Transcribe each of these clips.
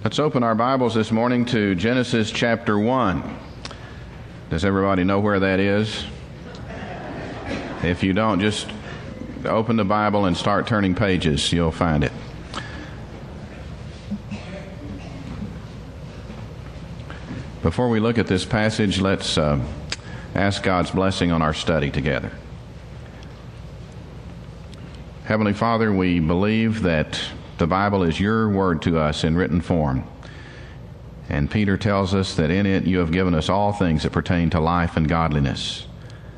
Let's open our Bibles this morning to Genesis chapter 1. Does everybody know where that is? If you don't, just open the Bible and start turning pages. You'll find it. Before we look at this passage, let's ask God's blessing on our study together. Heavenly Father, we believe that the Bible is your word to us in written form. And Peter tells us that in it you have given us all things that pertain to life and godliness.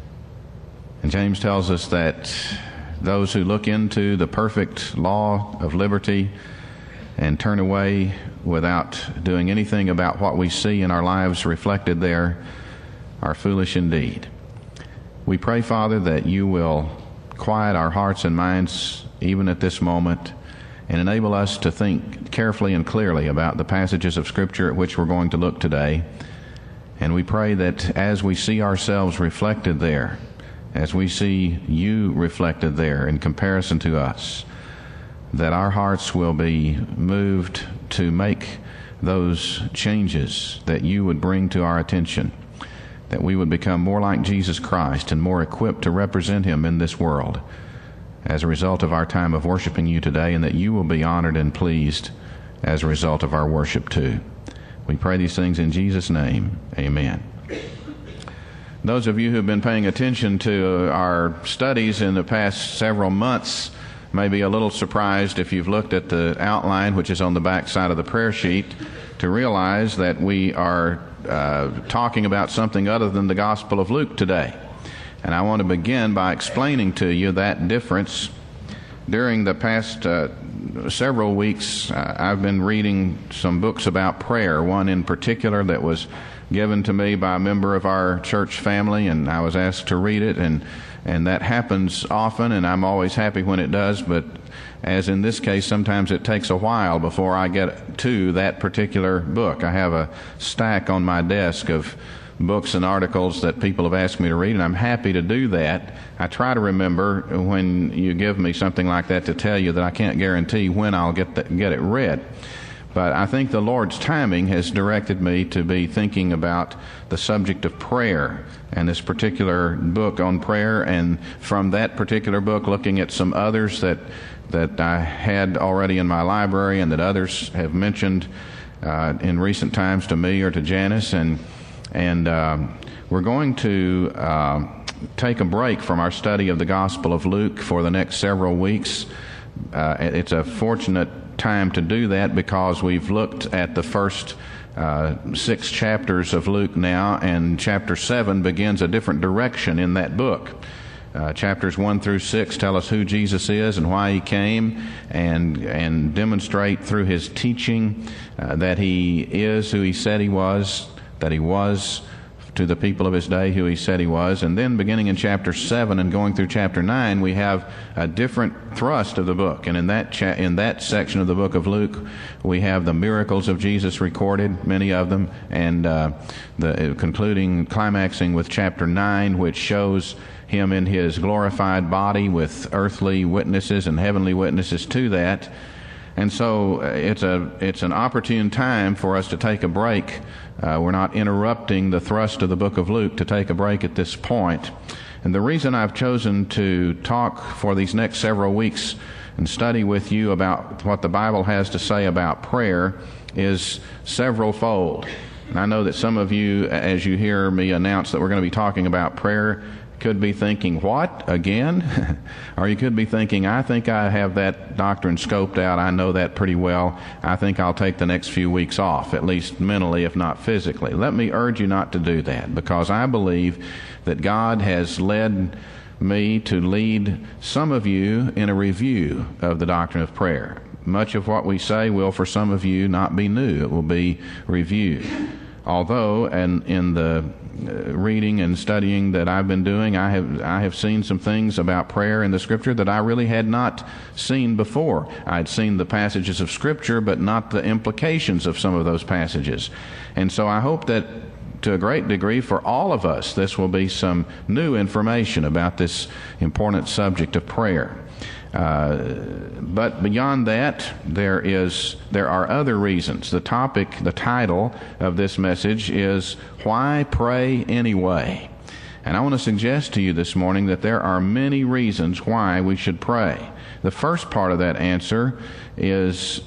And James tells us that those who look into the perfect law of liberty and turn away without doing anything about what we see in our lives reflected there are foolish indeed. We pray, Father, that you will quiet our hearts and minds even at this moment and enable us to think carefully and clearly about the passages of Scripture at which we're going to look today. And we pray that as we see ourselves reflected there, as we see you reflected there in comparison to us, that our hearts will be moved to make those changes that you would bring to our attention, that we would become more like Jesus Christ and more equipped to represent him in this world as a result of our time of worshiping you today, and that you will be honored and pleased as a result of our worship too. We pray these things in Jesus' name. Amen. Those of you who have been paying attention to our studies in the past several months may be a little surprised if you've looked at the outline, which is on the back side of the prayer sheet, to realize that we are talking about something other than the Gospel of Luke today. And I want to begin by explaining to you that difference. During the past several weeks, I've been reading some books about prayer, one in particular that was given to me by a member of our church family, and I was asked to read it, and that happens often, and I'm always happy when it does, but as in this case, sometimes it takes a while before I get to that particular book. I have a stack on my desk of books and articles that people have asked me to read, and I'm happy to do that. I try to remember when you give me something like that to tell you that I can't guarantee when I'll get it read. But I think the Lord's timing has directed me to be thinking about the subject of prayer and this particular book on prayer, and from that particular book looking at some others that I had already in my library and that others have mentioned in recent times to me or to Janice, and we're going to take a break from our study of the Gospel of Luke for the next several weeks. It's a fortunate time to do that because we've looked at the first 6 chapters of Luke now, and chapter 7 begins a different direction in that book. Chapters 1 through 6 tell us who Jesus is and why he came, and demonstrate through his teaching that he is who he said he was, that he was to the people of his day who he said he was. And then beginning in chapter 7 and going through chapter 9, we have a different thrust of the book. And in that section of the book of Luke, we have the miracles of Jesus recorded, many of them, and the climaxing with chapter 9, which shows him in his glorified body with earthly witnesses and heavenly witnesses to that. And so it's an opportune time for us to take a break. We're not interrupting the thrust of the book of Luke to take a break at this point. And the reason I've chosen to talk for these next several weeks and study with you about what the Bible has to say about prayer is several-fold. And I know that some of you, as you hear me announce that we're going to be talking about prayer, could be thinking, what, again? Or you could be thinking, I think I have that doctrine scoped out. I know that pretty well. I think I'll take the next few weeks off, at least mentally, if not physically. Let me urge you not to do that, because I believe that God has led me to lead some of you in a review of the doctrine of prayer. Much of what we say will, for some of you, not be new. It will be reviewed. Although, and in the reading and studying that I've been doing, I have seen some things about prayer in the Scripture that I really had not seen before. I'd seen the passages of Scripture, but not the implications of some of those passages. And so I hope that to a great degree for all of us, this will be some new information about this important subject of prayer. But beyond that, there are other reasons. The title of this message is Why Pray Anyway? And I want to suggest to you this morning that there are many reasons why we should pray. The first part of that answer is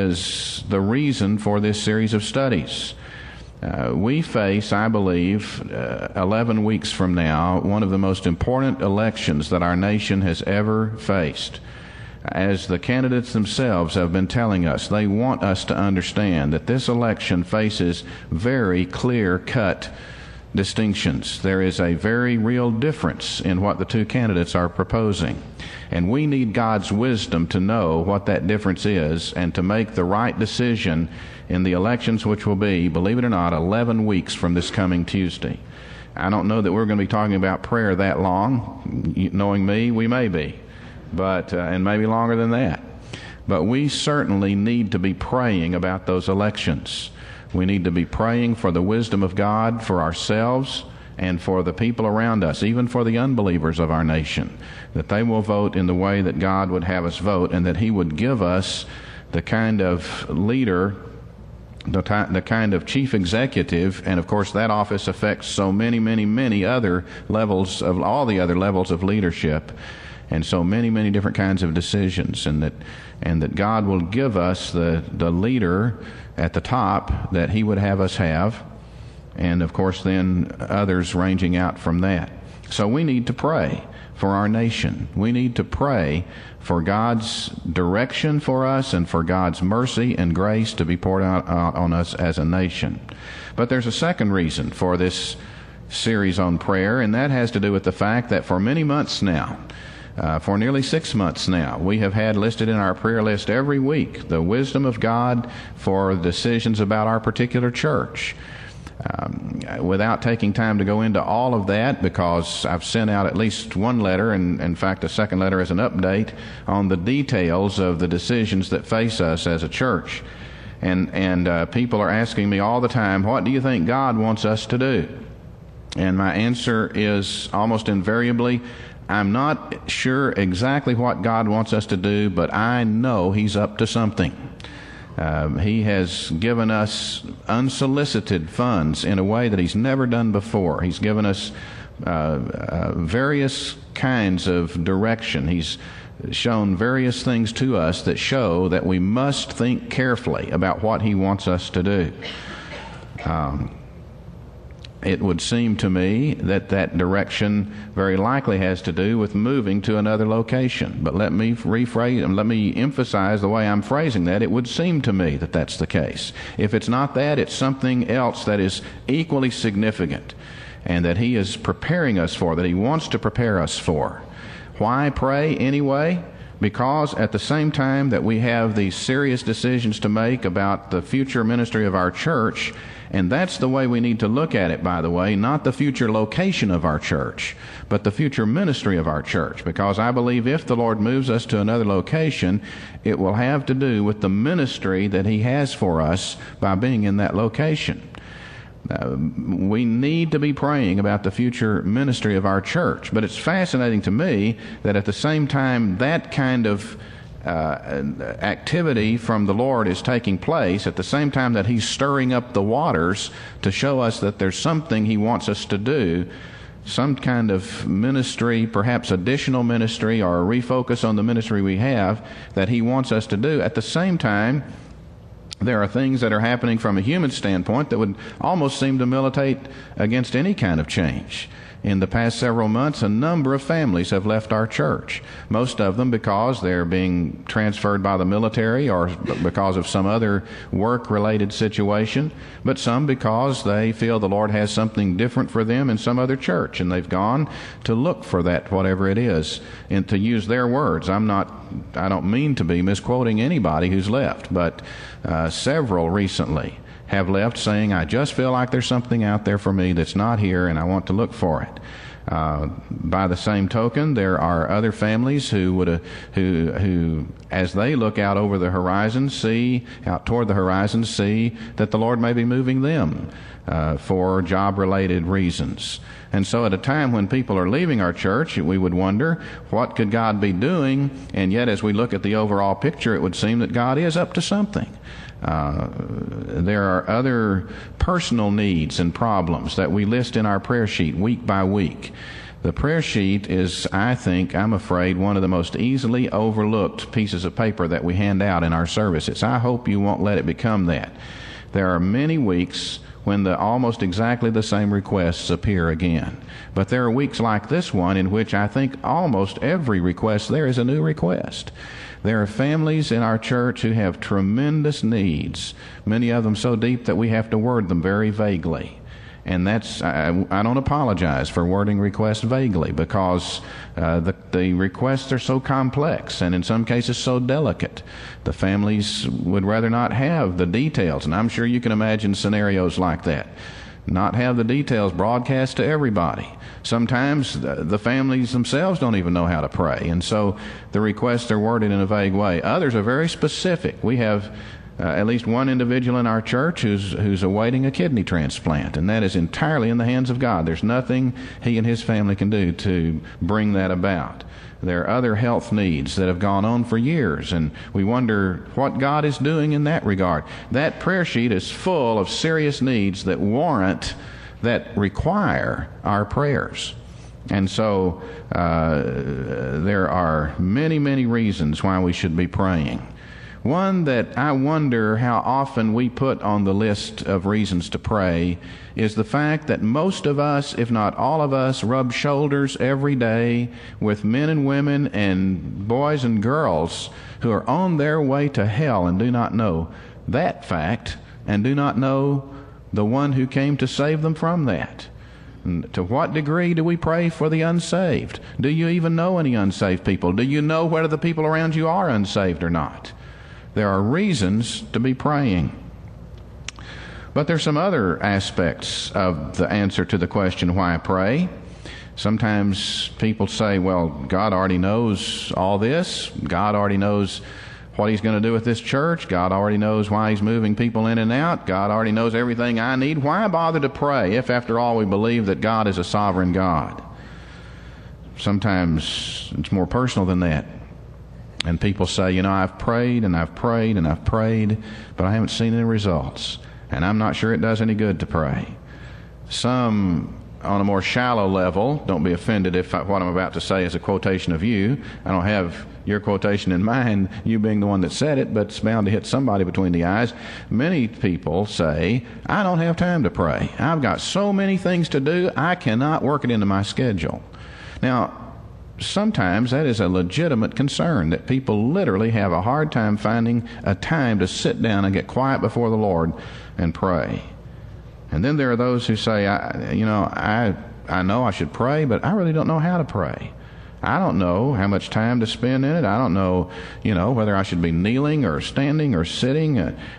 the reason for this series of studies. We face, I believe, 11 weeks from now, one of the most important elections that our nation has ever faced. As the candidates themselves have been telling us, they want us to understand that this election faces very clear-cut distinctions. There is a very real difference in what the two candidates are proposing. And we need God's wisdom to know what that difference is and to make the right decision in the elections, which will be, believe it or not, 11 weeks from this coming Tuesday. I don't know that we're going to be talking about prayer that long. Knowing me, we may be, but and maybe longer than that. But we certainly need to be praying about those elections. We need to be praying for the wisdom of God for ourselves and for the people around us, even for the unbelievers of our nation, that they will vote in the way that God would have us vote, and that He would give us the kind of leader, the kind of chief executive, and of course that office affects so many other levels of all the other levels of leadership, and so many different kinds of decisions, and that God will give us the leader at the top that He would have us have, and of course then others ranging out from that. So we need to pray for our nation. We need to pray for God's direction for us and for God's mercy and grace to be poured out on us as a nation. But there's a second reason for this series on prayer, and that has to do with the fact that for many months now, for nearly 6 months now, we have had listed in our prayer list every week the wisdom of God for decisions about our particular church. Without taking time to go into all of that, because I've sent out at least one letter, and in fact a second letter as an update on the details of the decisions that face us as a church. And people are asking me all the time, what do you think God wants us to do? And my answer is almost invariably, I'm not sure exactly what God wants us to do, but I know He's up to something. He has given us unsolicited funds in a way that He's never done before. He's given us various kinds of direction. He's shown various things to us that show that we must think carefully about what He wants us to do. It would seem to me that direction very likely has to do with moving to another location. But let me rephrase and let me emphasize the way I'm phrasing that. It would seem to me that that's the case. If it's not that, it's something else that is equally significant and that He is preparing us for, that He wants to prepare us for. Why pray anyway? Because at the same time that we have these serious decisions to make about the future ministry of our church, and that's the way we need to look at it, by the way, not the future location of our church, but the future ministry of our church. Because I believe if the Lord moves us to another location, it will have to do with the ministry that He has for us by being in that location. We need to be praying about the future ministry of our church. But it's fascinating to me that at the same time that kind of activity from the Lord is taking place, at the same time that He's stirring up the waters to show us that there's something He wants us to do, some kind of ministry, perhaps additional ministry or a refocus on the ministry we have that He wants us to do. At the same time, there are things that are happening from a human standpoint that would almost seem to militate against any kind of change. In the past several months, a number of families have left our church. Most of them because they're being transferred by the military or because of some other work-related situation, but some because they feel the Lord has something different for them in some other church, and they've gone to look for that, whatever it is. And to use their words, I don't mean to be misquoting anybody who's left, but several recently have left saying, I just feel like there's something out there for me that's not here and I want to look for it. By the same token, there are other families who as they look out over the horizon, out toward the horizon, see that the Lord may be moving them for job-related reasons. And so at a time when people are leaving our church, we would wonder, what could God be doing? And yet, as we look at the overall picture, it would seem that God is up to something. There are other personal needs and problems that we list in our prayer sheet week by week. The prayer sheet is, I'm afraid, one of the most easily overlooked pieces of paper that we hand out in our services. I hope you won't let it become that. There are many weeks when almost exactly the same requests appear again. But there are weeks like this one in which I think almost every request there is a new request. There are families in our church who have tremendous needs, many of them so deep that we have to word them very vaguely. And I don't apologize for wording requests vaguely, because the requests are so complex and in some cases so delicate. The families would rather not have the details, and I'm sure you can imagine scenarios like that. Not have the details broadcast to everybody. Sometimes the families themselves don't even know how to pray, and so the requests are worded in a vague way. Others are very specific. We have at least one individual in our church who's awaiting a kidney transplant, and that is entirely in the hands of God. There's nothing he and his family can do to bring that about. There are other health needs that have gone on for years, and we wonder what God is doing in that regard. That prayer sheet is full of serious needs that require our prayers. And so there are many, many reasons why we should be praying. One that I wonder how often we put on the list of reasons to pray is the fact that most of us, if not all of us, rub shoulders every day with men and women and boys and girls who are on their way to hell and do not know that fact and do not know the one who came to save them from that. And to what degree do we pray for the unsaved? Do you even know any unsaved people? Do you know whether the people around you are unsaved or not? There are reasons to be praying. But there's some other aspects of the answer to the question, why pray? Sometimes people say, well, God already knows all this. God already knows what he's going to do with this church. God already knows why he's moving people in and out. God already knows everything I need. Why bother to pray if, after all, we believe that God is a sovereign God? Sometimes it's more personal than that. And people say, I've prayed and I've prayed and I've prayed, but I haven't seen any results. And I'm not sure it does any good to pray. Some, on a more shallow level, don't be offended if what I'm about to say is a quotation of you. I don't have your quotation in mind, you being the one that said it, but it's bound to hit somebody between the eyes. Many people say, I don't have time to pray. I've got so many things to do, I cannot work it into my schedule. Now, sometimes that is a legitimate concern, that people literally have a hard time finding a time to sit down and get quiet before the Lord and pray. And then there are those who say, I know I should pray, but I really don't know how to pray. I don't know how much time to spend in it. I don't know, whether I should be kneeling or standing or sitting.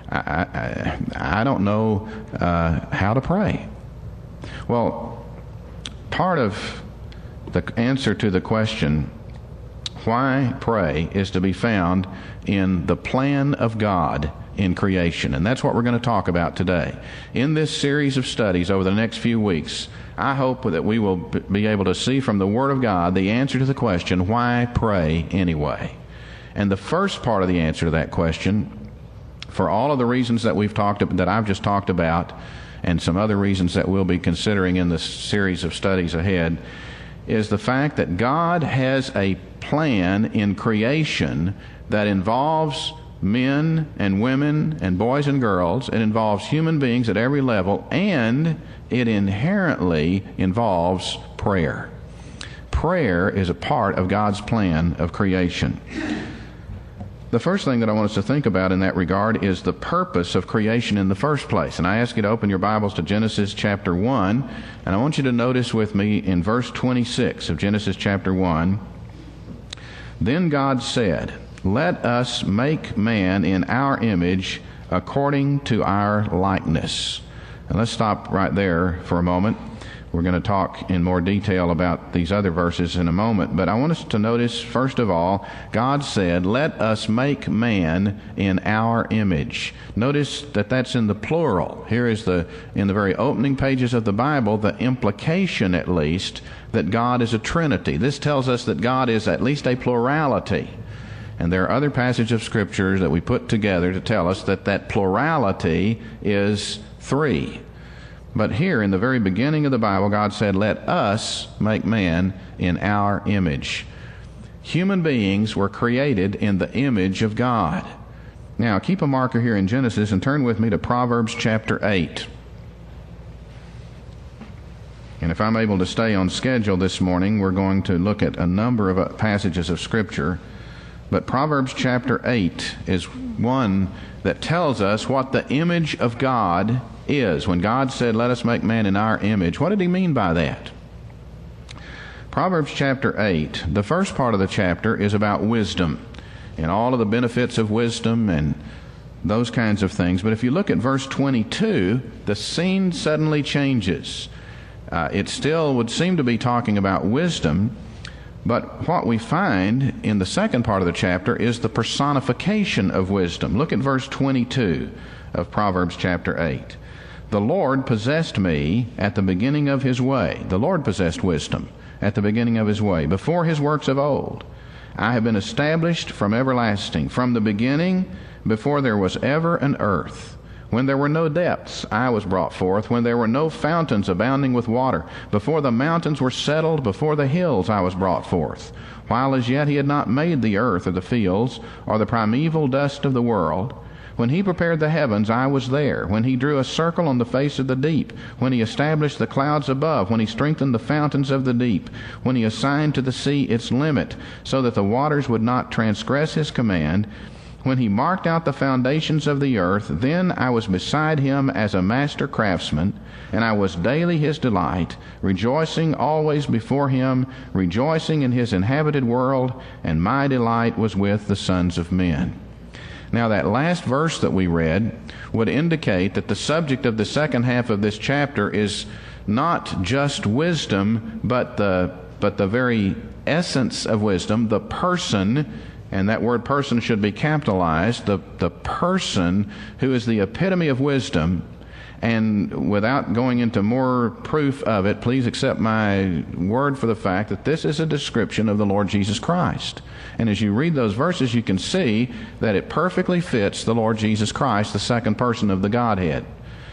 I don't know how to pray. Well, part of the answer to the question, why pray, is to be found in the plan of God in creation. And that's what we're going to talk about today. In this series of studies over the next few weeks, I hope that we will be able to see from the Word of God the answer to the question, why pray anyway? And the first part of the answer to that question, for all of the reasons that I've just talked about, and some other reasons that we'll be considering in the series of studies ahead, is the fact that God has a plan in creation that involves men and women and boys and girls. It involves human beings at every level, and it inherently involves prayer. Prayer is a part of God's plan of creation. The first thing that I want us to think about in that regard is the purpose of creation in the first place. And I ask you to open your Bibles to Genesis chapter 1, and I want you to notice with me in verse 26 of Genesis chapter 1, Then God said, Let us make man in our image according to our likeness. And let's stop right there for a moment. We're going to talk in more detail about these other verses in a moment, but I want us to notice, first of all, God said, "Let us make man in our image." Notice that that's in the plural. Here is in the very opening pages of the Bible, the implication, at least, that God is a Trinity. This tells us that God is at least a plurality. And there are other passages of Scripture that we put together to tell us that that plurality is three. But here, in the very beginning of the Bible, God said, "Let us make man in our image." Human beings were created in the image of God. Now, keep a marker here in Genesis and turn with me to Proverbs chapter 8. And if I'm able to stay on schedule this morning, we're going to look at a number of passages of Scripture. But Proverbs chapter 8 is one that tells us what the image of God is. When God said, "Let us make man in our image," what did he mean by that? Proverbs chapter 8, the first part of the chapter is about wisdom and all of the benefits of wisdom and those kinds of things. But if you look at verse 22, the scene suddenly changes. It still would seem to be talking about wisdom, but what we find in the second part of the chapter is the personification of wisdom. Look at verse 22 of Proverbs chapter 8. "The Lord possessed me at the beginning of his way." The Lord possessed wisdom at the beginning of his way, before his works of old. "I have been established from everlasting, from the beginning, before there was ever an earth. When there were no depths, I was brought forth. When there were no fountains abounding with water, before the mountains were settled, before the hills I was brought forth. While as yet he had not made the earth or the fields or the primeval dust of the world. When he prepared the heavens, I was there. When he drew a circle on the face of the deep. When he established the clouds above. When he strengthened the fountains of the deep. When he assigned to the sea its limit, so that the waters would not transgress his command. When he marked out the foundations of the earth, then I was beside him as a master craftsman, and I was daily his delight, rejoicing always before him, rejoicing in his inhabited world, and my delight was with the sons of men." Now, that last verse that we read would indicate that the subject of the second half of this chapter is not just wisdom, but the very essence of wisdom, the person. And that word person should be capitalized, the person who is the epitome of wisdom. And without going into more proof of it, please accept my word for the fact that this is a description of the Lord Jesus Christ. And as you read those verses, you can see that it perfectly fits the Lord Jesus Christ, the second person of the Godhead.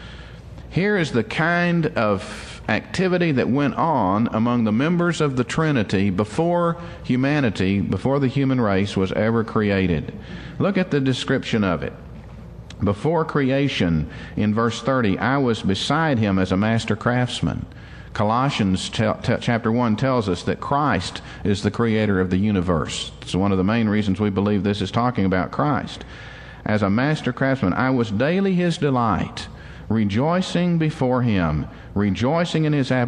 Here is the kind of activity that went on among the members of the Trinity before humanity, before the human race was ever created. Look at the description of it. Before creation, in verse 30, "I was beside him as a master craftsman." Colossians chapter 1 tells us that Christ is the creator of the universe. It's one of the main reasons we believe this is talking about Christ. "As a master craftsman, I was daily his delight, rejoicing before him, rejoicing in his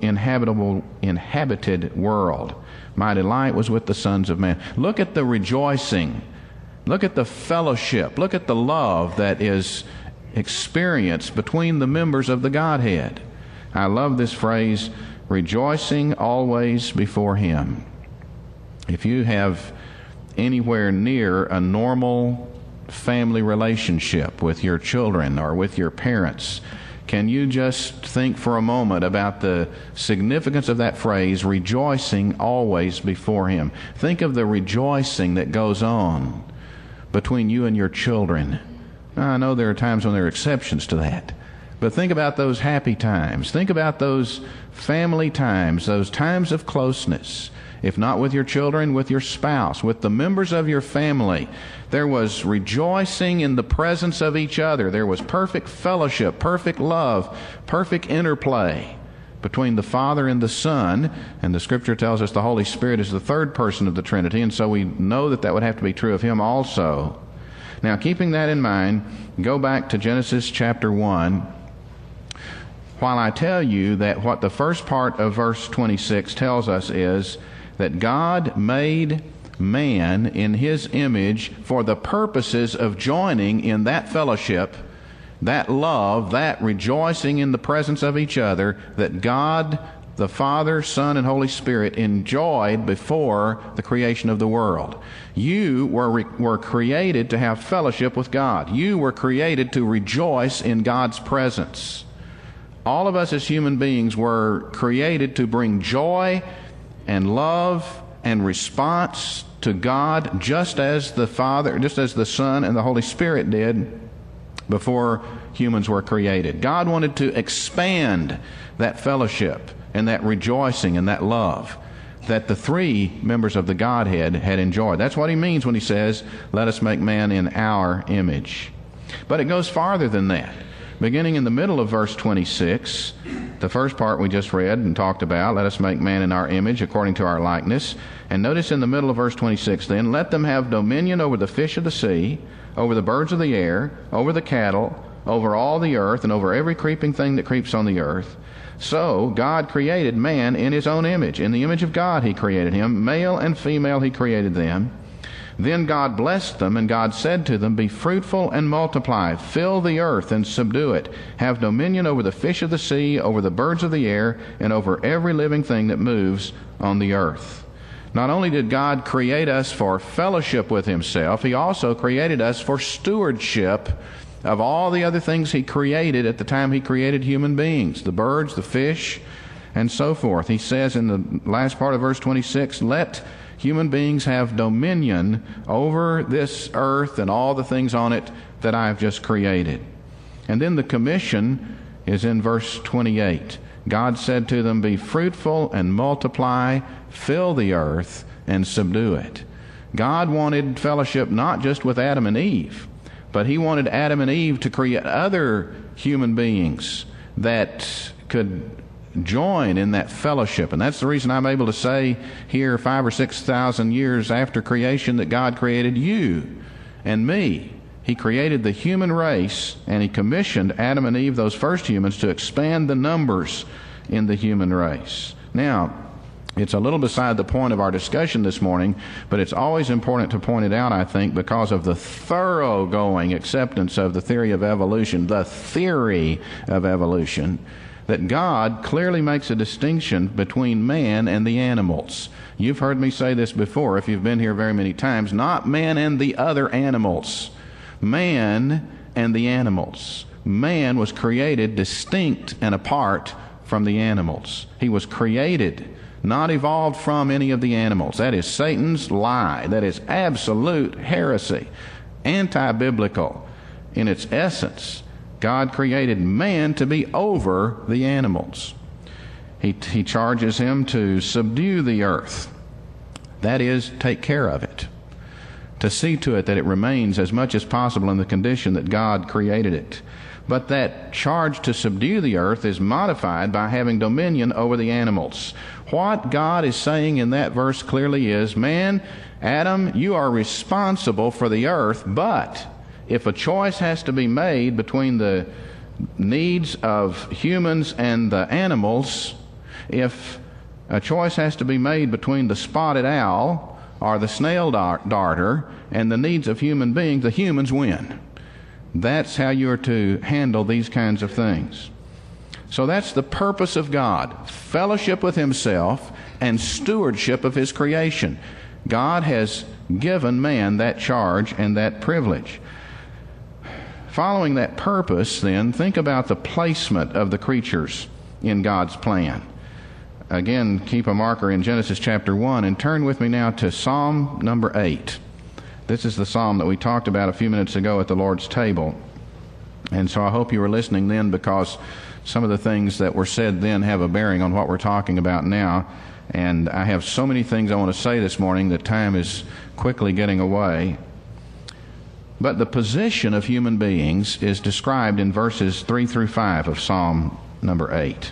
inhabited world. My delight was with the sons of men." Look at the rejoicing. Look at the fellowship. Look at the love that is experienced between the members of the Godhead. I love this phrase, rejoicing always before him. If you have anywhere near a normal family relationship with your children or with your parents, can you just think for a moment about the significance of that phrase, rejoicing always before him? Think of the rejoicing that goes on between you and your children. Now, I know there are times when there are exceptions to that, but think about those happy times. Think about those family times, those times of closeness. If not with your children, with your spouse, with the members of your family. There was rejoicing in the presence of each other. There was perfect fellowship, perfect love, perfect interplay between the Father and the Son. And the Scripture tells us the Holy Spirit is the third person of the Trinity, and so we know that that would have to be true of him also. Now, keeping that in mind, go back to Genesis chapter 1. While I tell you that what the first part of verse 26 tells us is that God made man in his image for the purposes of joining in that fellowship that love, that rejoicing in the presence of each other that God, the Father, Son, and Holy Spirit enjoyed before the creation of the world. You were created to have fellowship with God. You were created to rejoice in God's presence. All of us as human beings were created to bring joy and love and response to God, just as the Father, just as the Son and the Holy Spirit did before humans were created. God wanted to expand that fellowship and that rejoicing and that love that the three members of the Godhead had enjoyed. That's what he means when he says, let us make man in our image. But it goes farther than that. Beginning in the middle of verse 26, the first part we just read and talked about, let us make man in our image according to our likeness. And notice in the middle of verse 26 then, let them have dominion over the fish of the sea, over the birds of the air, over the cattle, over all the earth, and over every creeping thing that creeps on the earth. So God created man in his own image. In the image of God he created him. Male and female he created them. Then God blessed them, and God said to them, be fruitful and multiply, fill the earth and subdue it, have dominion over the fish of the sea, over the birds of the air, and over every living thing that moves on the earth. Not only did God create us for fellowship with himself, he also created us for stewardship of all the other things he created at the time he created human beings, the birds, the fish, and so forth. He says in the last part of verse 26, let human beings have dominion over this earth and all the things on it that I have just created. And then the commission is in verse 28. God said to them, be fruitful and multiply, fill the earth and subdue it. God wanted fellowship not just with Adam and Eve, but he wanted Adam and Eve to create other human beings that could join in that fellowship. And that's the reason I'm able to say here 5,000 or 6,000 years after creation that God created you and me. He created the human race, and he commissioned Adam and Eve, those first humans, to expand the numbers in the human race. Now, it's a little beside the point of our discussion this morning, but it's always important to point it out, I think, because of the thoroughgoing acceptance of the theory of evolution, that God clearly makes a distinction between man and the animals. You've heard me say this before, if you've been here very many times, not man and the other animals. Man and the animals. Man was created distinct and apart from the animals. He was created, not evolved from any of the animals. That is Satan's lie. That is absolute heresy, anti-biblical in its essence. God created man to be over the animals. He charges him to subdue the earth. That is, take care of it. To see to it that it remains as much as possible in the condition that God created it. But that charge to subdue the earth is modified by having dominion over the animals. What God is saying in that verse clearly is, man, Adam, you are responsible for the earth, but if a choice has to be made between the needs of humans and the animals, if a choice has to be made between the spotted owl or the snail darter and the needs of human beings, the humans win. That's how you're to handle these kinds of things. So that's the purpose of God, fellowship with himself and stewardship of his creation. God has given man that charge and that privilege. Following that purpose, then, think about the placement of the creatures in God's plan. Again, keep a marker in Genesis chapter 1 and turn with me now to Psalm number 8. This is the psalm that we talked about a few minutes ago at the Lord's table. And so I hope you were listening then, because some of the things that were said then have a bearing on what we're talking about now. And I have so many things I want to say this morning that time is quickly getting away. But the position of human beings is described in verses 3 through 5 of Psalm number 8.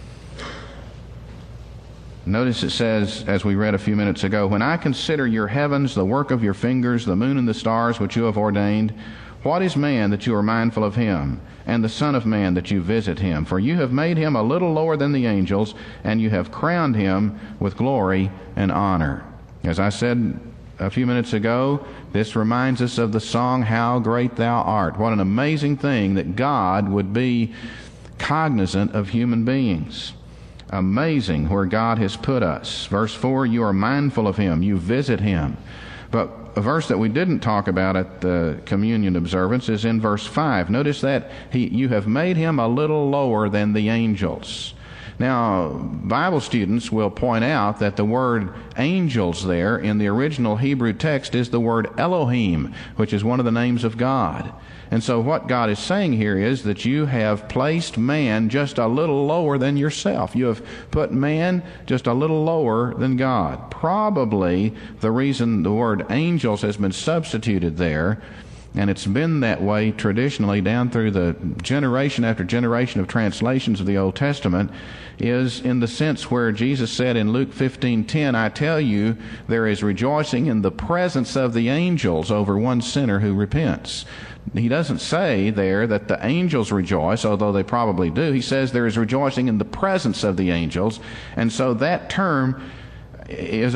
Notice it says, as we read a few minutes ago, when I consider your heavens, the work of your fingers, the moon and the stars which you have ordained, what is man that you are mindful of him, and the Son of Man that you visit him? For you have made him a little lower than the angels, and you have crowned him with glory and honor. As I said a few minutes ago, this reminds us of the song, How Great Thou Art. What an amazing thing that God would be cognizant of human beings. Amazing where God has put us. Verse 4, you are mindful of Him, you visit Him. But a verse that we didn't talk about at the communion observance is in verse 5. Notice that you have made Him a little lower than the angels. Now, Bible students will point out that the word angels there in the original Hebrew text is the word Elohim, which is one of the names of God. And so what God is saying here is that you have placed man just a little lower than yourself. You have put man just a little lower than God. Probably the reason the word angels has been substituted there, and it's been that way traditionally down through the generation after generation of translations of the Old Testament, is in the sense where Jesus said in Luke 15:10, I tell you, there is rejoicing in the presence of the angels over one sinner who repents. He doesn't say there that the angels rejoice, although they probably do. He says there is rejoicing in the presence of the angels. And so that term is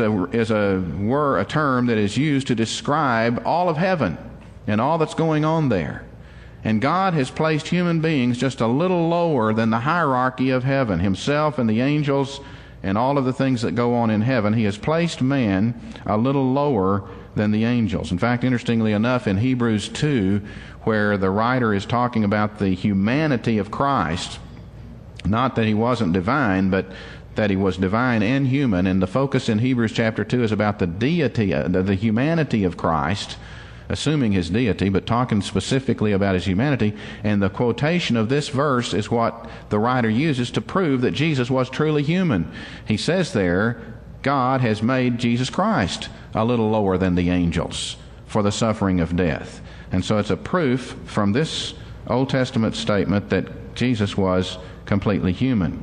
a term that is used to describe all of heaven and all that's going on there. And God has placed human beings just a little lower than the hierarchy of heaven, Himself and the angels and all of the things that go on in heaven. He has placed man a little lower than the angels. In fact, interestingly enough, in Hebrews 2, where the writer is talking about the humanity of Christ, not that He wasn't divine, but that He was divine and human, and the focus in Hebrews chapter 2 is about the deity, the humanity of Christ, assuming His deity, but talking specifically about His humanity. And the quotation of this verse is what the writer uses to prove that Jesus was truly human. He says there, God has made Jesus Christ a little lower than the angels for the suffering of death. And so it's a proof from this Old Testament statement that Jesus was completely human.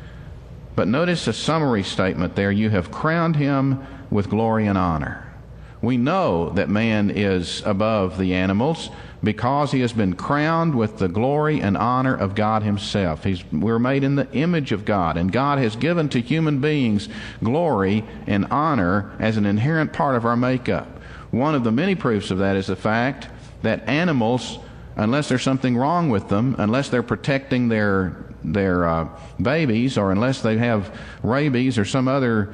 But notice a summary statement there. You have crowned Him with glory and honor. We know that man is above the animals because he has been crowned with the glory and honor of God Himself. We're made in the image of God, and God has given to human beings glory and honor as an inherent part of our makeup. One of the many proofs of that is the fact that animals, unless there's something wrong with them, unless they're protecting their babies, or unless they have rabies or some other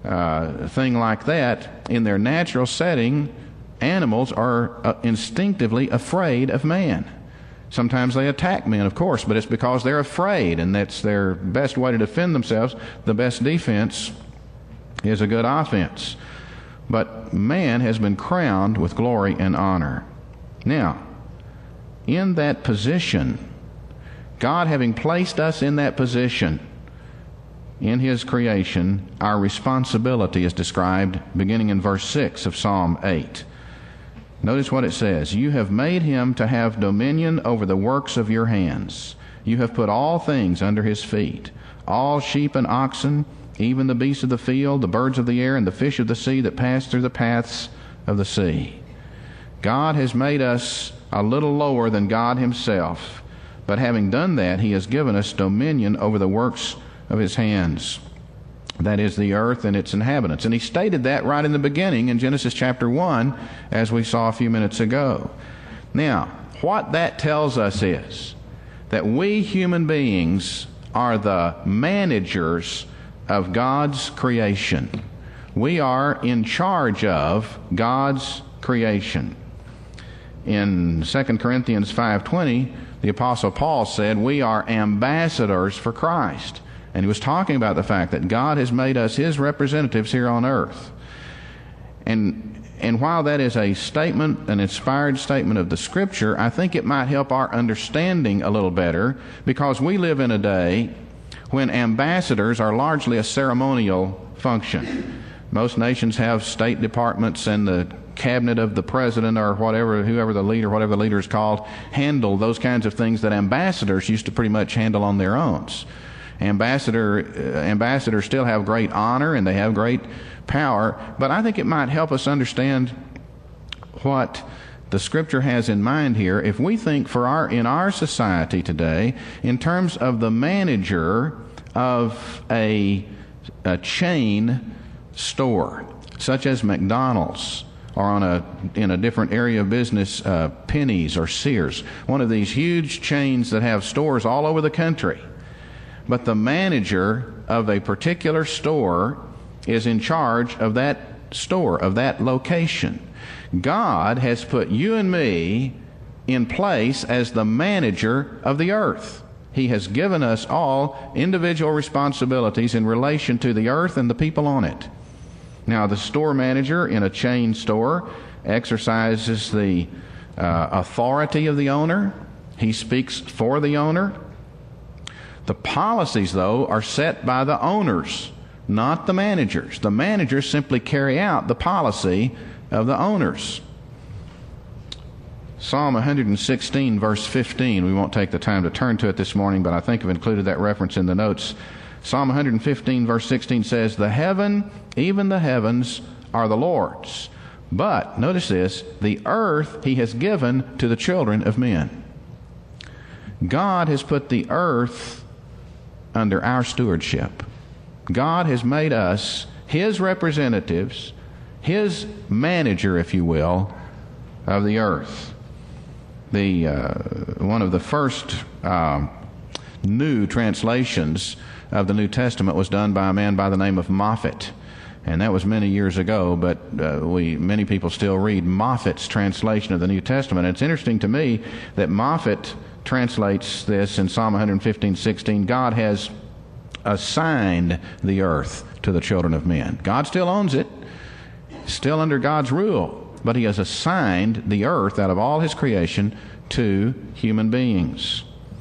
thing like that, in their natural setting, animals are instinctively afraid of man. Sometimes they attack men, of course, but it's because they're afraid, and that's their best way to defend themselves. The best defense is a good offense. But man has been crowned with glory and honor. Now, in that position, God having placed us in that position in His creation, our responsibility is described beginning in verse 6 of Psalm 8. Notice what it says. You have made Him to have dominion over the works of your hands. You have put all things under His feet, all sheep and oxen, even the beasts of the field, the birds of the air, and the fish of the sea that pass through the paths of the sea. God has made us a little lower than God Himself, but having done that, He has given us dominion over the works of His hands, that is, the earth and its inhabitants. And He stated that right in the beginning in Genesis chapter 1, as we saw a few minutes ago. Now, what that tells us is that we human beings are the managers of God's creation. We are in charge of God's creation. In 2 Corinthians 5:20, the Apostle Paul said, we are ambassadors for Christ. And he was talking about the fact that God has made us His representatives here on earth. And while that is a statement, an inspired statement of the Scripture, I think it might help our understanding a little better, because we live in a day when ambassadors are largely a ceremonial function. Most nations have state departments, and the cabinet of the president or whoever the leader is called, handle those kinds of things that ambassadors used to pretty much handle on their own. Ambassadors still have great honor and they have great power, but I think it might help us understand what the Scripture has in mind here if we think in our society today in terms of the manager of a chain store, such as McDonald's or in a different area of business, Penny's or Sears, one of these huge chains that have stores all over the country. But the manager of a particular store is in charge of that store, of that location. God has put you and me in place as the manager of the earth. He has given us all individual responsibilities in relation to the earth and the people on it. Now, the store manager in a chain store exercises the authority of the owner. He speaks for the owner. The policies, though, are set by the owners, not the managers. The managers simply carry out the policy of the owners. Psalm 116, verse 15. We won't take the time to turn to it this morning, but I think I've included that reference in the notes. Psalm 115, verse 16 says, "The heaven, even the heavens, are the Lord's. But," notice this, "the earth he has given to the children of men." God has put the earth under our stewardship. God has made us his representatives, his manager, if you will, of the earth. One of the first new translations of the New Testament was done by a man by the name of Moffat, and that was many years ago. But many people still read Moffat's translation of the New Testament. And it's interesting to me that Moffat translates this in Psalm 115:16. God has assigned the earth to the children of men. God still owns it, still under God's rule. But he has assigned the earth out of all his creation to human beings.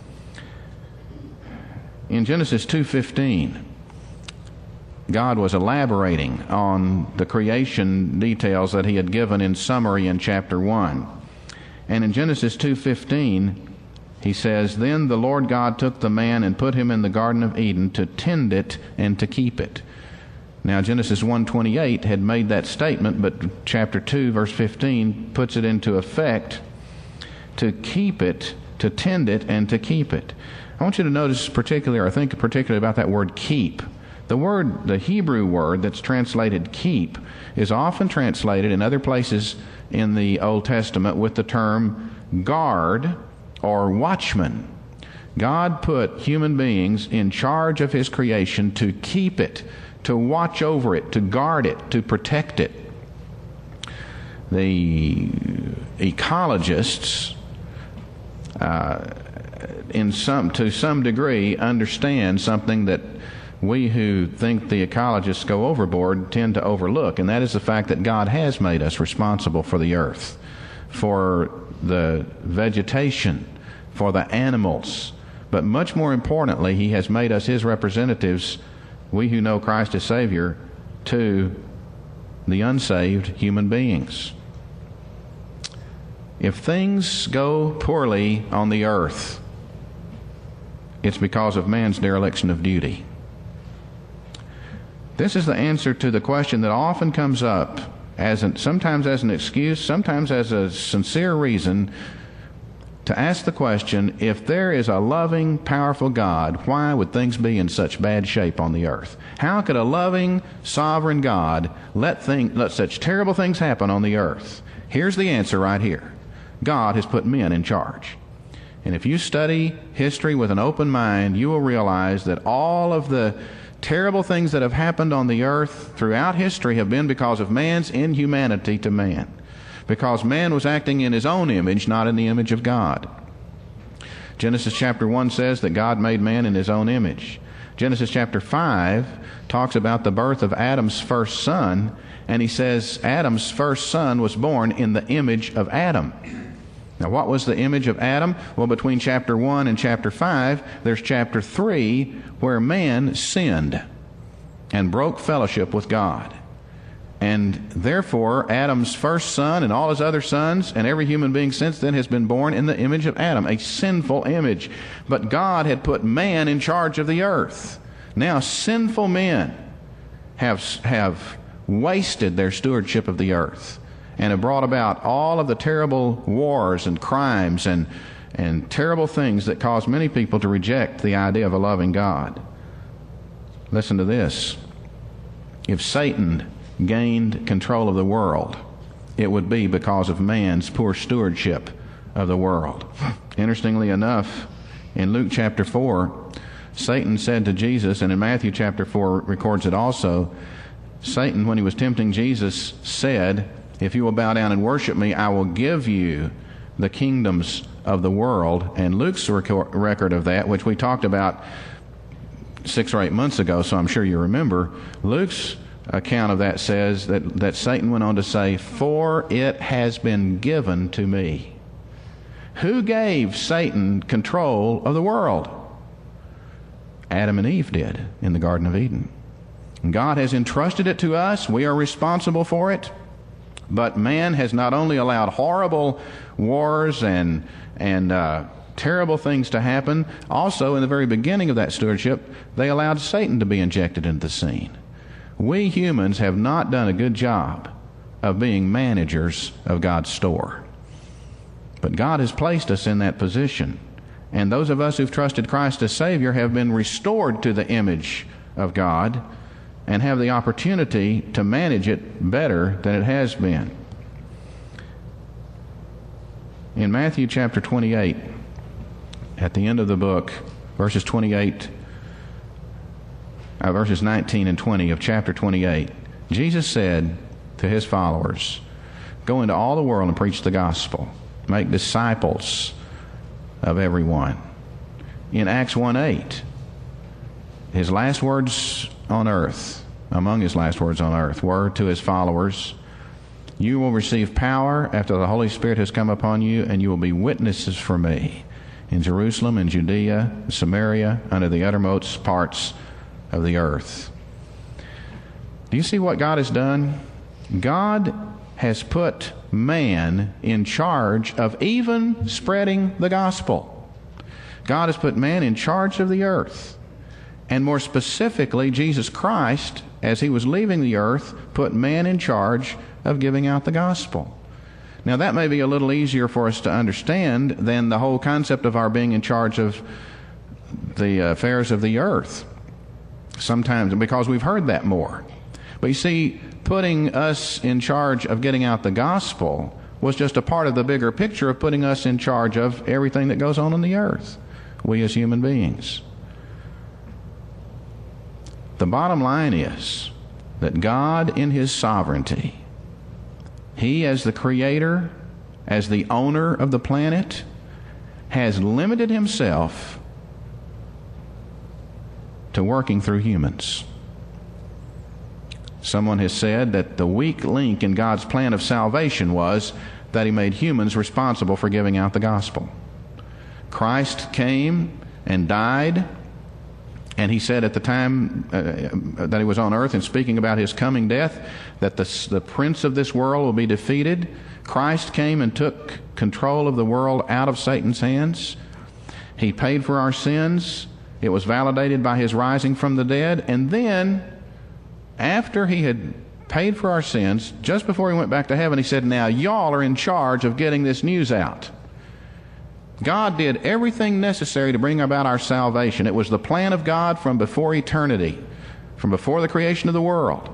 In Genesis 2:15, God was elaborating on the creation details that he had given in summary in chapter 1. And in Genesis 2:15, he says, "Then the Lord God took the man and put him in the Garden of Eden to tend it and to keep it." Now, Genesis 1:28 had made that statement, but chapter 2, verse 15 puts it into effect: to keep it, to tend it, and to keep it. I want you to notice think particularly about that word keep. The Hebrew word that's translated keep is often translated in other places in the Old Testament with the term guard or watchman. God put human beings in charge of his creation to keep it, to watch over it, to guard it, to protect it. The ecologists, to some degree, understand something that we who think the ecologists go overboard tend to overlook, and that is the fact that God has made us responsible for the earth, for the vegetation, for the animals. But much more importantly, he has made us his representatives, we who know Christ as Savior, to the unsaved human beings. If things go poorly on the earth, it's because of man's dereliction of duty. This is the answer to the question that often comes up, sometimes as an excuse, sometimes as a sincere reason, to ask the question, if there is a loving, powerful God, why would things be in such bad shape on the earth? How could a loving, sovereign God let such terrible things happen on the earth? Here's the answer right here. God has put men in charge. And if you study history with an open mind, you will realize that all of the terrible things that have happened on the earth throughout history have been because of man's inhumanity to man. Because man was acting in his own image, not in the image of God. Genesis chapter 1 says that God made man in his own image. Genesis chapter 5 talks about the birth of Adam's first son, and he says Adam's first son was born in the image of Adam. Now, what was the image of Adam? Well, between chapter 1 and chapter 5, there's chapter 3 where man sinned and broke fellowship with God. And therefore, Adam's first son and all his other sons and every human being since then has been born in the image of Adam, a sinful image. But God had put man in charge of the earth. Now, sinful men have wasted their stewardship of the earth and have brought about all of the terrible wars and crimes and terrible things that cause many people to reject the idea of a loving God. Listen to this. If Satan gained control of the world it would be because of man's poor stewardship of the world. Interestingly enough, in Luke chapter 4, Satan said to Jesus, and in Matthew chapter 4 records it also, Satan, when he was tempting Jesus, said, "If you will bow down and worship me, I will give you the kingdoms of the world." And Luke's record of that, which we talked about 6 or 8 months ago, so I'm sure you remember, Luke's account of that says that Satan went on to say, "For it has been given to me." Who gave Satan control of the world? Adam and Eve did in the Garden of Eden. God has entrusted it to us. We are responsible for it. But man has not only allowed horrible wars and terrible things to happen, also in the very beginning of that stewardship, they allowed Satan to be injected into the scene. We humans have not done a good job of being managers of God's store. But God has placed us in that position. And those of us who've trusted Christ as Savior have been restored to the image of God and have the opportunity to manage it better than it has been. In Matthew chapter 28, at the end of the book, verses 19 and 20 of chapter 28, Jesus said to his followers, "Go into all the world and preach the gospel. Make disciples of everyone." In Acts 1:8, his last words on earth, among his last words on earth, were to his followers, "You will receive power after the Holy Spirit has come upon you, and you will be witnesses for me in Jerusalem and Judea, Samaria, under the uttermost parts of the earth." Do you see what God has done? God has put man in charge of even spreading the gospel. God has put man in charge of the earth. And more specifically, Jesus Christ, as he was leaving the earth, put man in charge of giving out the gospel. Now, that may be a little easier for us to understand than the whole concept of our being in charge of the affairs of the earth. Sometimes, because we've heard that more. But you see, putting us in charge of getting out the gospel was just a part of the bigger picture of putting us in charge of everything that goes on the earth, we as human beings. The bottom line is that God, in his sovereignty, he as the creator, as the owner of the planet, has limited himself to working through humans. Someone has said that the weak link in God's plan of salvation was that he made humans responsible for giving out the gospel. Christ came and died, and he said at the time that he was on earth and speaking about his coming death, that the prince of this world will be defeated. Christ came and took control of the world out of Satan's hands. He paid for our sins. It was validated by his rising from the dead. And then, after he had paid for our sins, just before he went back to heaven, he said, "Now y'all are in charge of getting this news out." God did everything necessary to bring about our salvation. It was the plan of God from before eternity, from before the creation of the world.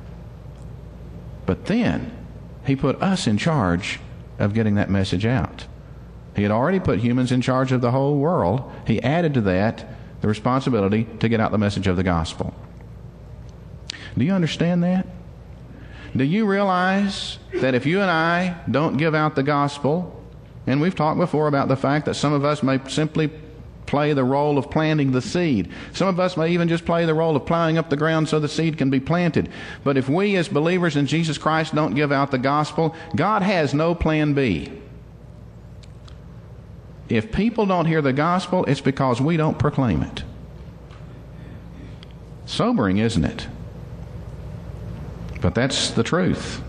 But then he put us in charge of getting that message out. He had already put humans in charge of the whole world. He added to that the responsibility to get out the message of the gospel. Do you understand that? Do you realize that if you and I don't give out the gospel, and we've talked before about the fact that some of us may simply play the role of planting the seed. Some of us may even just play the role of plowing up the ground so the seed can be planted. But if we as believers in Jesus Christ don't give out the gospel, God has no plan B. If people don't hear the gospel, it's because we don't proclaim it. Sobering, isn't it? But that's the truth.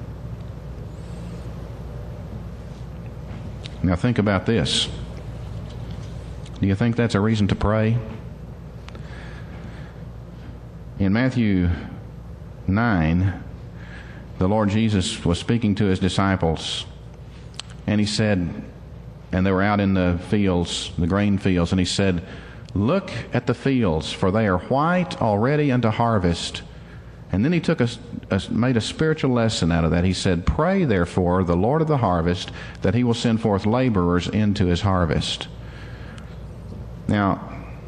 Now think about this. Do you think that's a reason to pray? In Matthew 9, the Lord Jesus was speaking to his disciples, and he said, and they were out in the fields, the grain fields, and he said, "Look at the fields, for they are white already unto harvest. And then he made a spiritual lesson out of that. He said, "Pray, therefore, the Lord of the harvest, that he will send forth laborers into his harvest." Now,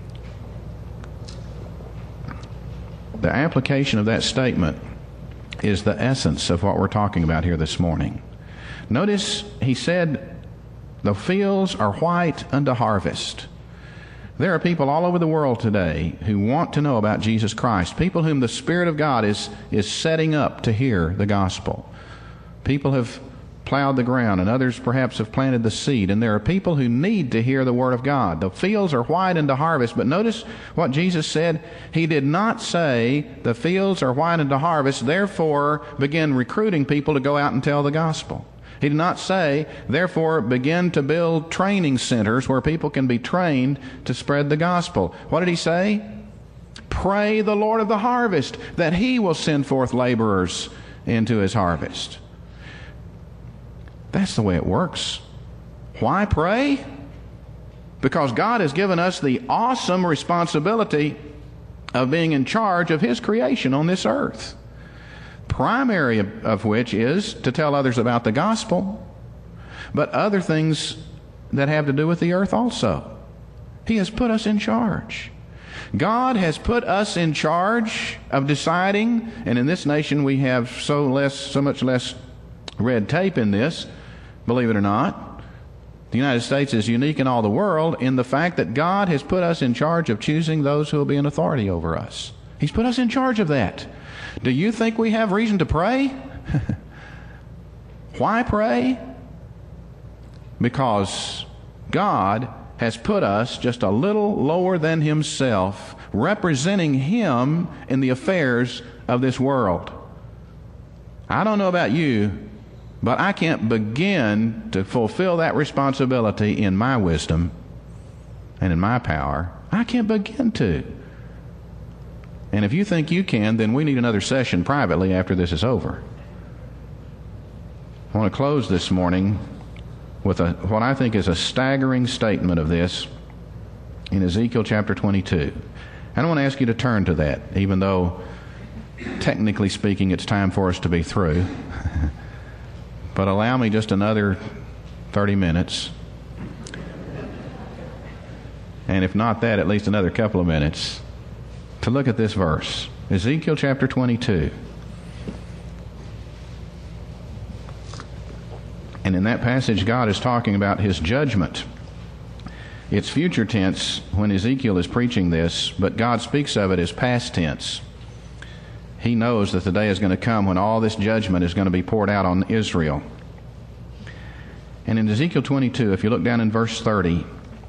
the application of that statement is the essence of what we're talking about here this morning. Notice he said, "The fields are white unto harvest." There are people all over the world today who want to know about Jesus Christ, people whom the Spirit of God is setting up to hear the gospel. People have plowed the ground, and others perhaps have planted the seed, and there are people who need to hear the Word of God. The fields are white unto harvest, but notice what Jesus said. He did not say, "The fields are white unto harvest, therefore begin recruiting people to go out and tell the gospel." He did not say, "Therefore begin to build training centers where people can be trained to spread the gospel." What did he say? "Pray the Lord of the harvest that he will send forth laborers into his harvest." That's the way it works. Why pray? Because God has given us the awesome responsibility of being in charge of his creation on this earth. Primary of which is to tell others about the gospel, but other things that have to do with the earth also. He has put us in charge. God has put us in charge of deciding, and in this nation we have so much less red tape in this, believe it or not. The United States is unique in all the world in the fact that God has put us in charge of choosing those who will be in authority over us. He's put us in charge of that. Do you think we have reason to pray? Why pray? Because God has put us just a little lower than himself, representing him in the affairs of this world. I don't know about you, but I can't begin to fulfill that responsibility in my wisdom and in my power. I can't begin to. And if you think you can, then we need another session privately after this is over. I want to close this morning with what I think is a staggering statement of this in Ezekiel chapter 22. I don't want to ask you to turn to that, even though technically speaking it's time for us to be through. But allow me just another 30 minutes. And if not that, at least another couple of minutes to look at this verse. Ezekiel chapter 22. And in that passage, God is talking about his judgment. It's future tense when Ezekiel is preaching this, but God speaks of it as past tense. He knows that the day is going to come when all this judgment is going to be poured out on Israel. And in Ezekiel 22, if you look down in verse 30,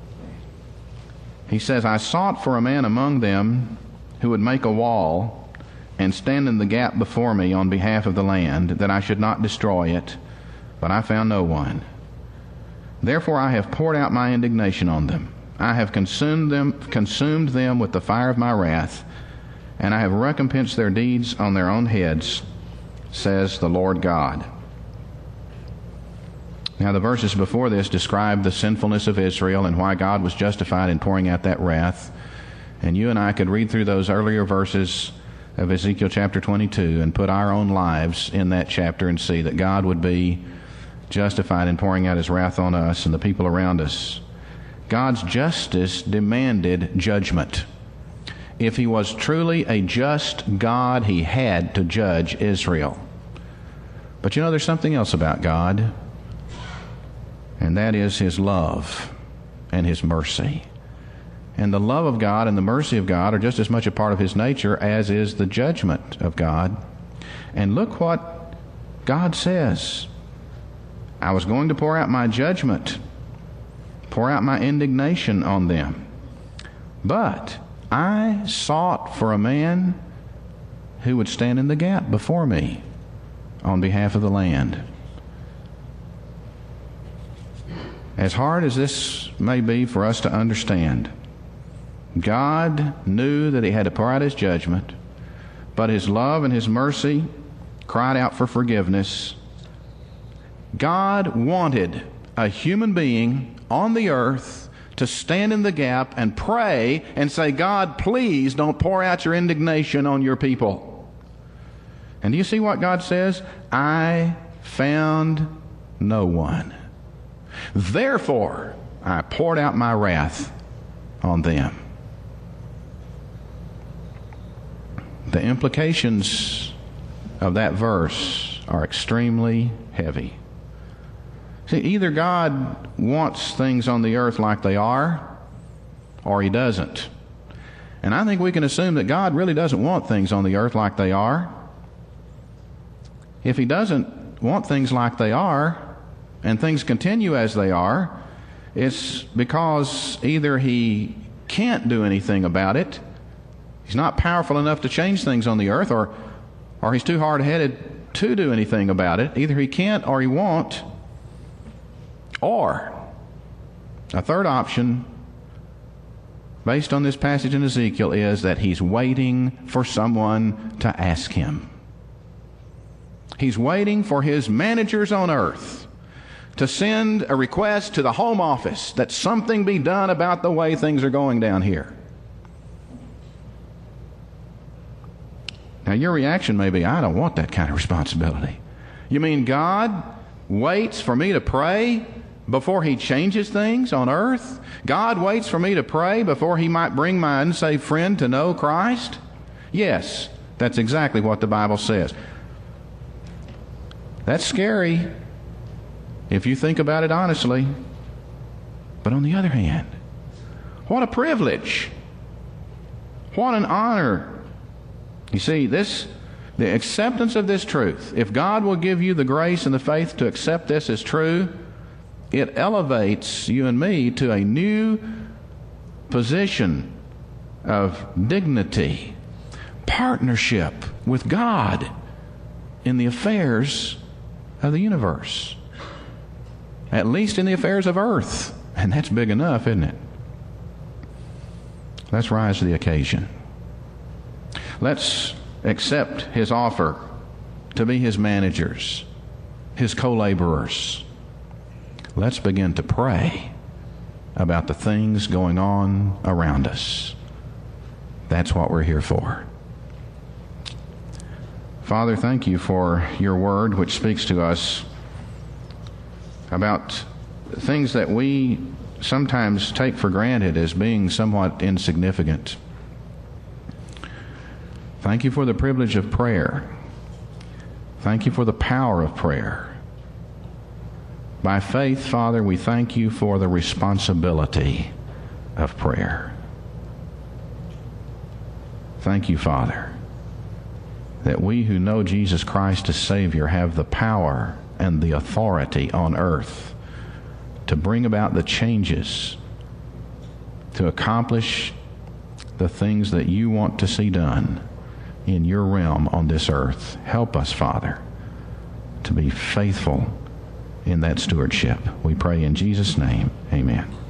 he says, "I sought for a man among them who would make a wall and stand in the gap before me on behalf of the land, that I should not destroy it, but I found no one. Therefore I have poured out my indignation on them. I have consumed them with the fire of my wrath, and I have recompensed their deeds on their own heads, says the Lord God." Now the verses before this describe the sinfulness of Israel and why God was justified in pouring out that wrath. And you and I could read through those earlier verses of Ezekiel chapter 22 and put our own lives in that chapter and see that God would be justified in pouring out his wrath on us and the people around us. God's justice demanded judgment. If he was truly a just God, he had to judge Israel. But you know, there's something else about God, and that is his love and his mercy. And the love of God and the mercy of God are just as much a part of his nature as is the judgment of God. And look what God says. "I was going to pour out my judgment, pour out my indignation on them. But I sought for a man who would stand in the gap before me on behalf of the land." As hard as this may be for us to understand, God knew that he had to pour out his judgment, but his love and his mercy cried out for forgiveness. God wanted a human being on the earth to stand in the gap and pray and say, "God, please don't pour out your indignation on your people." And do you see what God says? I found no one. Therefore, I poured out my wrath on them. The implications of that verse are extremely heavy. See, either God wants things on the earth like they are, or He doesn't. And I think we can assume that God really doesn't want things on the earth like they are. If He doesn't want things like they are, and things continue as they are, it's because either He can't do anything about it, He's not powerful enough to change things on the earth, or He's too hard-headed to do anything about it. Either He can't or He won't. Or, a third option, based on this passage in Ezekiel, is that He's waiting for someone to ask Him. He's waiting for His managers on earth to send a request to the Home Office that something be done about the way things are going down here. Now, your reaction may be, I don't want that kind of responsibility. You mean God waits for me to pray before He changes things on earth? God waits for me to pray before He might bring my unsaved friend to know Christ? Yes, that's exactly what the Bible says. That's scary if you think about it honestly. But on the other hand, what a privilege. What an honor. You see, the acceptance of this truth, if God will give you the grace and the faith to accept this as true, it elevates you and me to a new position of dignity, partnership with God in the affairs of the universe. At least in the affairs of earth. And that's big enough, isn't it? Let's rise to the occasion. Let's accept His offer to be His managers, His co-laborers. Let's begin to pray about the things going on around us. That's what we're here for. Father, thank You for Your word, which speaks to us about things that we sometimes take for granted as being somewhat insignificant. Thank You for the privilege of prayer. Thank You for the power of prayer. By faith, Father, we thank You for the responsibility of prayer. Thank You, Father, that we who know Jesus Christ as Savior have the power and the authority on earth to bring about the changes, to accomplish the things that You want to see done in Your realm on this earth. Help us, Father, to be faithful in that stewardship. We pray in Jesus' name. Amen.